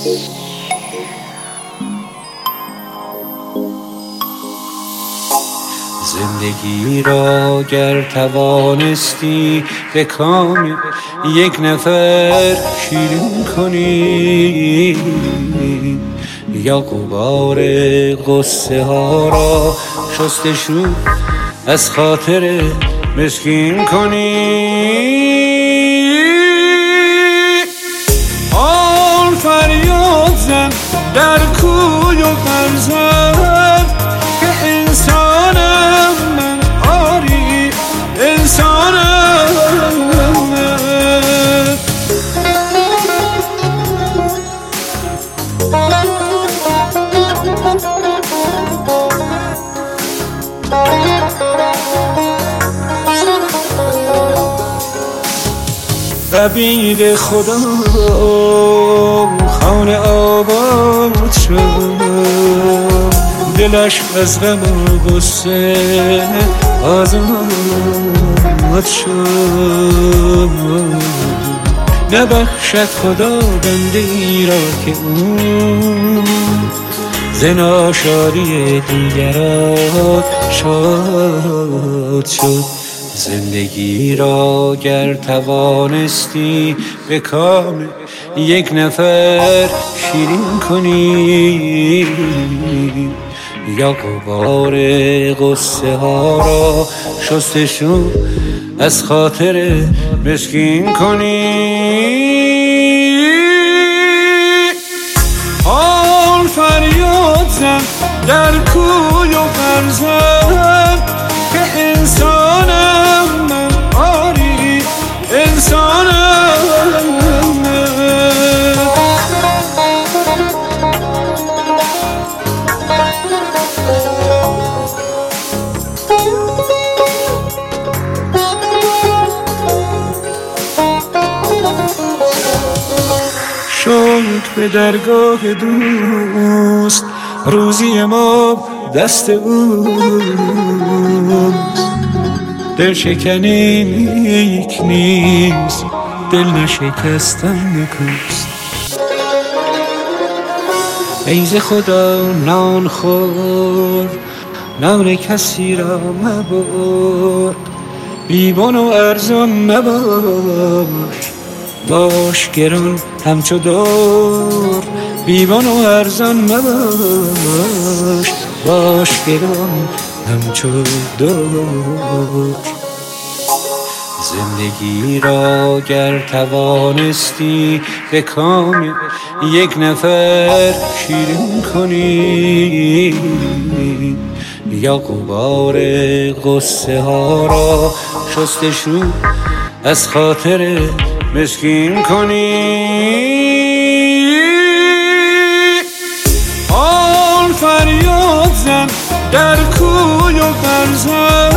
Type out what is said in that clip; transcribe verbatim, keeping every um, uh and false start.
زندگی را گر توانستی به کام یک نفر شیرین کنی، یا غبار غصه ها را شستشو از خاطر مسکین کنی. آن فریاد زن در کوی و برزن که انسانم من، آری انسانم من. عبید خدا خانه آباد شد، دلش از غم و غصه آزاد شد. نبخشد خدا بنده ای را که او ز ناشادی دیگران شاد شد. زندگی را گر توانستی به کام یک نفر شیرین کنی، یا غبار غصه ها را شستشو از خاطر مسکین کنی. آن فریاد زن در کوی و برزن که انسانم من، آری انسانم من. شکر به درگاه دوست روزی ما دست اوست. دل شکنی نیک نیست، دل نشکستن نکوست. ای ز خدا نان خور، نان کسی را مبر. بیبان و ارزان مباش، باش گران همچو دور. بیبان و ارزان مباش، باش گران همچو دور. زندگی را گر توانستی به کام یک نفر شیرین کنی، یا غبار غصه ها را شستشو از خاطر مسکین کنی. آن فریاد زن در کوی و برزن